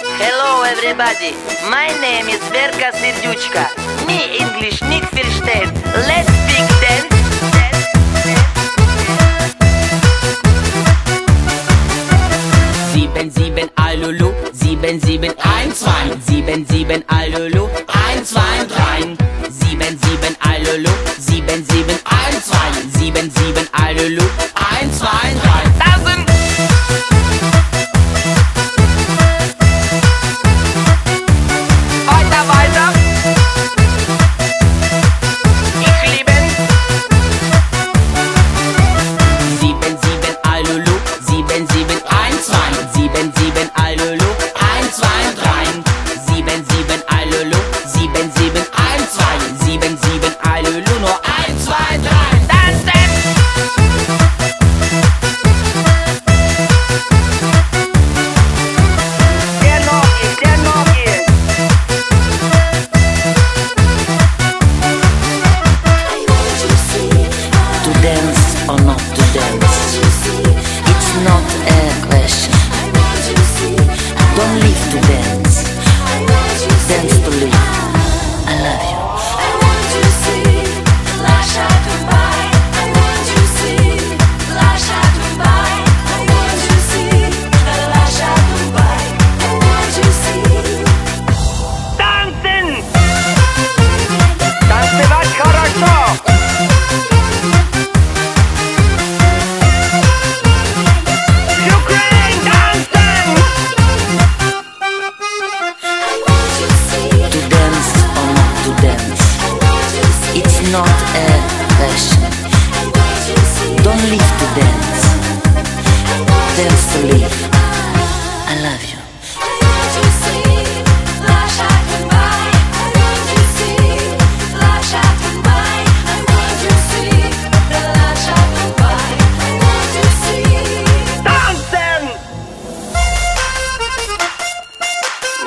Hello everybody, my name is Verka Serdyuchka. Me English nicht versteht. Let's speak dance. Sieben, sieben, Alulu, 7, 7, 1, 2, 7, 7, Alulu, 1, 2, 3, 7, 7, Alulu, 7, 7, 1, 2, 7, 7, Alulu, 1, 2, 3. Tanzen! Weiter, weiter! Ich liebe! 7, 7, Alulu, 7, 7, 1, 2, 7, 7, Alulu, 1, 2, 3, 7, 7, Alulu, 7, 7, 1, 2, 7, 7, Alulu, nur 1, 2, 3. Tanzen! Der Nogi! To dance or not to dance, it's not a question. Don't live to dance, dance to live. I love you. Tanzen! Танцевать хорошо! Ukraine, dancing! To dance or not to dance, it's not a question. Don't live to dance, dance to live. I love you. Танцем!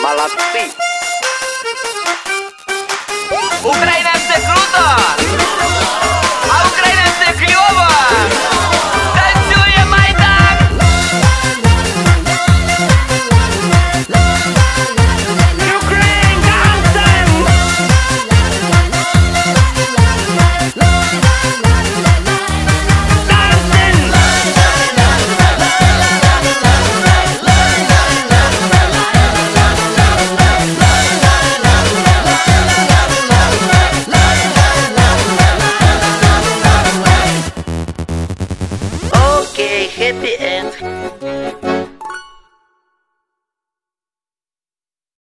Молодцы! Украина, все круто!